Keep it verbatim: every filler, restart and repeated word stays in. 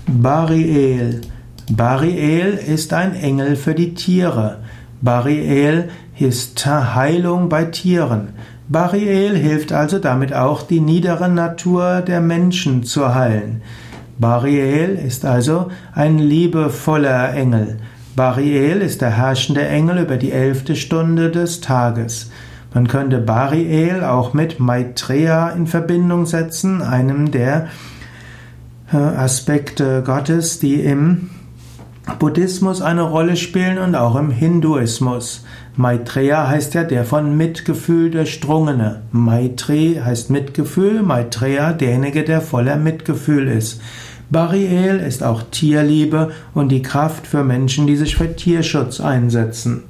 Bariel. Bariel ist ein Engel für die Tiere. Bariel ist Heilung bei Tieren. Bariel hilft also damit auch, die niedere Natur der Menschen zu heilen. Bariel ist also ein liebevoller Engel. Bariel ist der herrschende Engel über die elfte Stunde des Tages. Man könnte Bariel auch mit Maitreya in Verbindung setzen, einem der Aspekte Gottes, die im Buddhismus eine Rolle spielen und auch im Hinduismus. Maitreya heißt ja der von Mitgefühl durchdrungene. Maitri heißt Mitgefühl, Maitreya derjenige, der voller Mitgefühl ist. Bariel ist auch Tierliebe und die Kraft für Menschen, die sich für Tierschutz einsetzen.